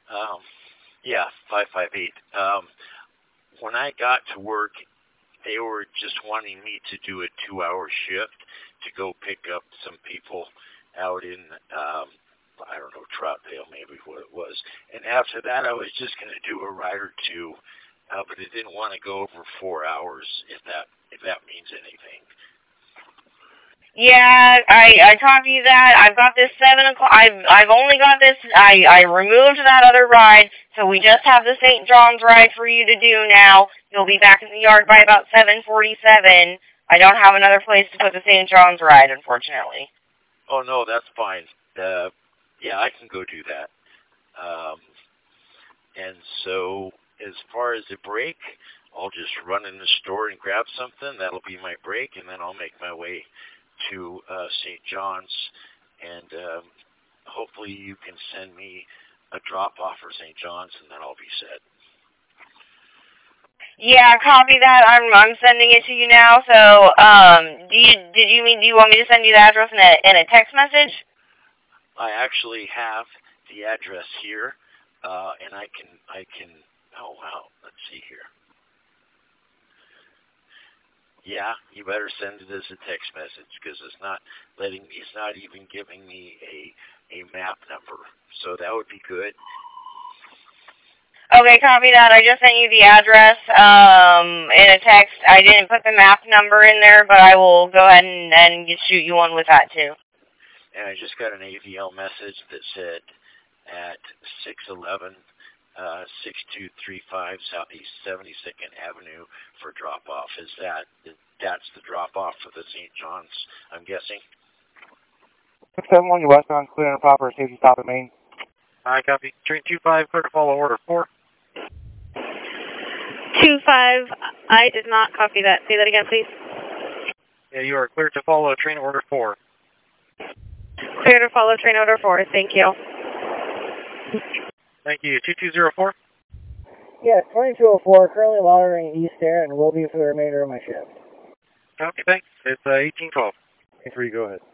Yeah, 558. When I got to work, they were just wanting me to do a 2-hour shift to go pick up some people out in, I don't know, Troutdale, maybe what it was. And after that, I was just going to do a ride or two, but I didn't want to go over 4 hours, if that means anything. Yeah, I copy that. I've got this 7 o'clock. I've only got this. I removed that other ride, so we just have the St. John's ride for you to do now. You'll be back in the yard by about 7:47. I don't have another place to put the St. John's ride, unfortunately. Oh no, that's fine. Yeah, I can go do that. And so, as far as the break, I'll just run in the store and grab something. That'll be my break, and then I'll make my way to St. John's, and hopefully you can send me a drop-off for St. John's, and then I'll be set. Yeah, copy that. I'm sending it to you now. So, do you want me to send you the address in a text message? I actually have the address here, and I can. Oh wow, let's see here. Yeah, you better send it as a text message because it's not even giving me a map number. So that would be good. Okay, copy that. I just sent you the address in a text. I didn't put the map number in there, but I will go ahead and shoot you one with that too. And I just got an AVL message that said at 611 6235 Southeast 72nd Avenue for drop-off. That's the drop-off for the St. John's, I'm guessing? 671, westbound, clear and proper, safety stop at Main. I copy. Train 25, clear to follow order 4. 25, I did not copy that. Say that again, please. Yeah, you are clear to follow train order 4. Clear to follow train order 4, thank you. Thank you. 2204? Yeah, 2204, currently monitoring east air and will be for the remainder of my shift. Okay, thanks. It's 1812. 23, go ahead.